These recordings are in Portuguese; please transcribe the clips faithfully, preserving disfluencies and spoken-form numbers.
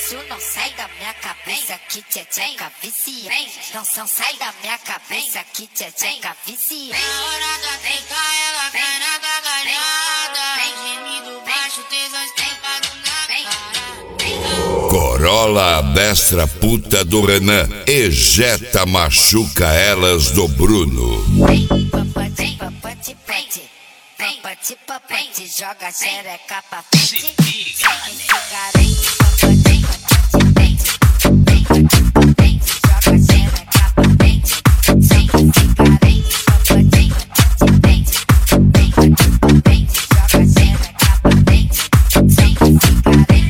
Isso não sai da minha cabeça que tcheca vicia. Não, não sai da minha cabeça que tcheca vicia. Na hora da treta ela cai na gargalhada. Gemido baixo, tesão estampado na cara. Corolla Destra puta do Renan, ejeta machuca elas do Bruno. Vem, papati, papati, pente. Vem, papati, papati, joga xereca pra frente. Vem, ficarente, papati, papati, pente. Vem, papati, papati, joga xereca pra frente. Vem, ficarente, papati, papati, pente. Vem, papati, papati, joga xereca pra frente. Vem, ficarente.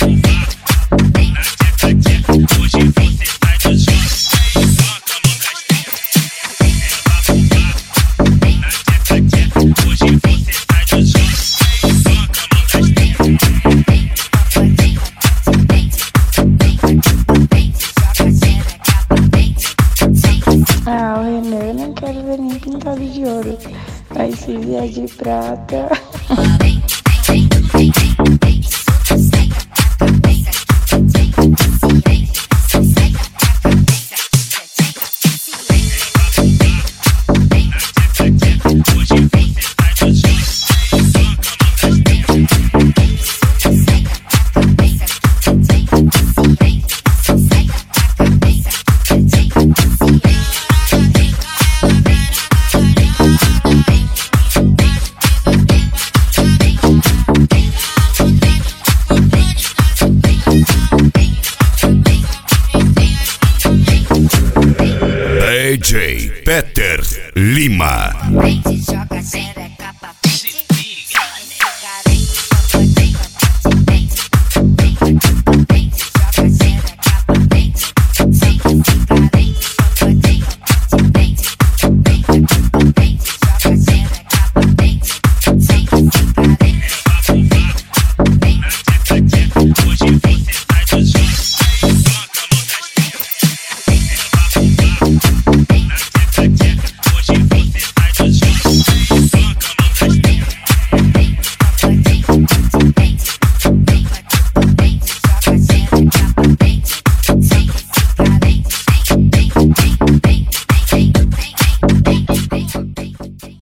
Hoje você sai do jogo, bota a mão nas tetas. Hoje você sai do jogo, bota a mão nas tetas. Ah, o Renan eu não quero ver nem pintado de ouro. Aí se vier de prata. D J Peter Lima. Vem, joga xereca.